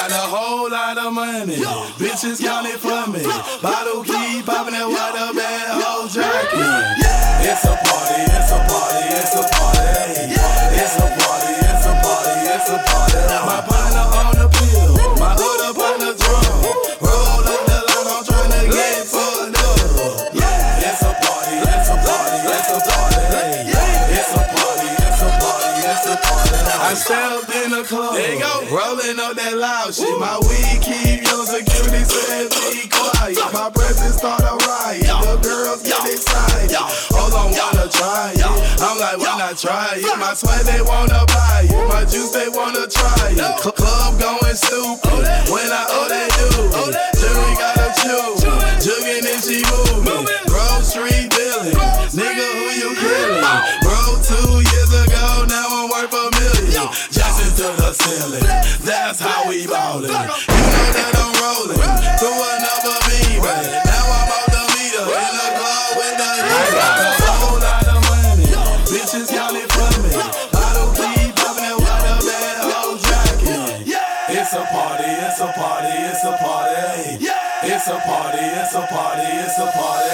got a whole lot of money. Bitches count it for me. Bottle keep popping that water bad whole jacket. It's a party, it's a party, it's a party. It's a party, it's a party, it's a party. My partner on the pill, my other partner drum. Roll up the line, I'm tryna get fucked up. It's a party, it's a party, it's a party. It's a party, it's a party, it's a party. I stepped in the club, rolling up that loud shit. My weed keep your security said be quiet. My presence start a riot, the girls get excited. Hold on, wanna try it? I'm like, why not try it? My sweat they wanna buy it, my juice they wanna try it. Club going stupid, when I they do it. Jury gotta choose, jugging and she moving. Grove Street dealing, nigga who you killing? Bro, 2 years ago, now I'm worth $1 million. Jackson to the ceiling, that's how we ballin'. You know that I'm rolling through another beat, man. Now I'm on the meter in the club with the heat. I got a whole lot of money, bitches count it for me. Bottle keep poppin' that water bad whole jacket. It's a party, it's a party, it's a party. It's a party, it's a party, it's a party.